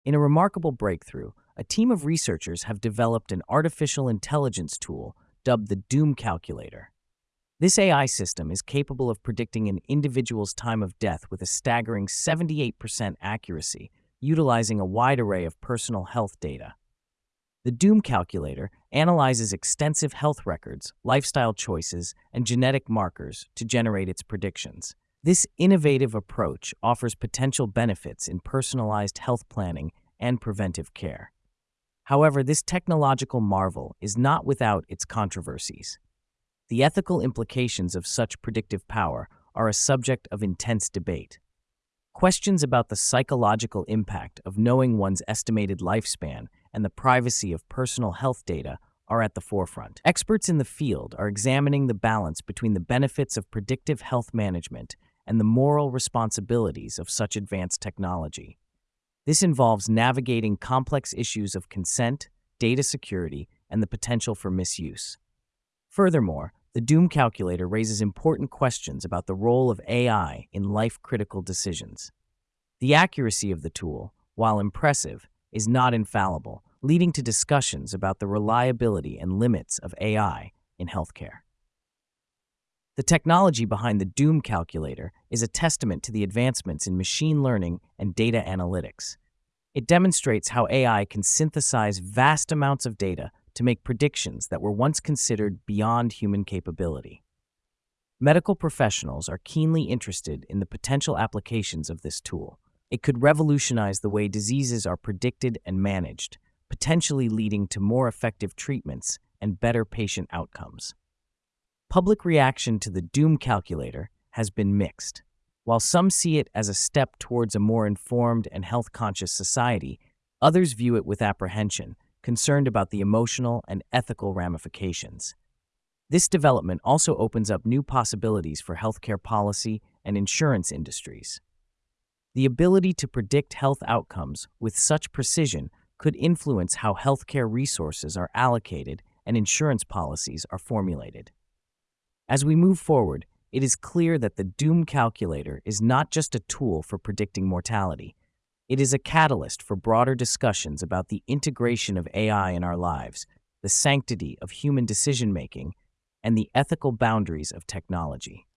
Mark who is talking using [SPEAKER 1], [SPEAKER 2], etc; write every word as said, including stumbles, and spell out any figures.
[SPEAKER 1] In a remarkable breakthrough, a team of researchers have developed an artificial intelligence tool dubbed the Doom Calculator. This A I system is capable of predicting an individual's time of death with a staggering seventy-eight percent accuracy, utilizing a wide array of personal health data. The Doom Calculator analyzes extensive health records, lifestyle choices, and genetic markers to generate its predictions. This innovative approach offers potential benefits in personalized health planning and preventive care. However, this technological marvel is not without its controversies. The ethical implications of such predictive power are a subject of intense debate. Questions about the psychological impact of knowing one's estimated lifespan and the privacy of personal health data are at the forefront. Experts in the field are examining the balance between the benefits of predictive health management and the moral responsibilities of such advanced technology. This involves navigating complex issues of consent, data security, and the potential for misuse. Furthermore, the Doom Calculator raises important questions about the role of A I in life-critical decisions. The accuracy of the tool, while impressive, is not infallible, leading to discussions about the reliability and limits of A I in healthcare. The technology behind the Doom Calculator is a testament to the advancements in machine learning and data analytics. It demonstrates how A I can synthesize vast amounts of data to make predictions that were once considered beyond human capability. Medical professionals are keenly interested in the potential applications of this tool. It could revolutionize the way diseases are predicted and managed, potentially leading to more effective treatments and better patient outcomes. Public reaction to the Doom Calculator has been mixed. While some see it as a step towards a more informed and health-conscious society, others view it with apprehension, concerned about the emotional and ethical ramifications. This development also opens up new possibilities for healthcare policy and insurance industries. The ability to predict health outcomes with such precision could influence how healthcare resources are allocated and insurance policies are formulated. As we move forward, it is clear that the Doom Calculator is not just a tool for predicting mortality. It is a catalyst for broader discussions about the integration of A I in our lives, the sanctity of human decision-making, and the ethical boundaries of technology.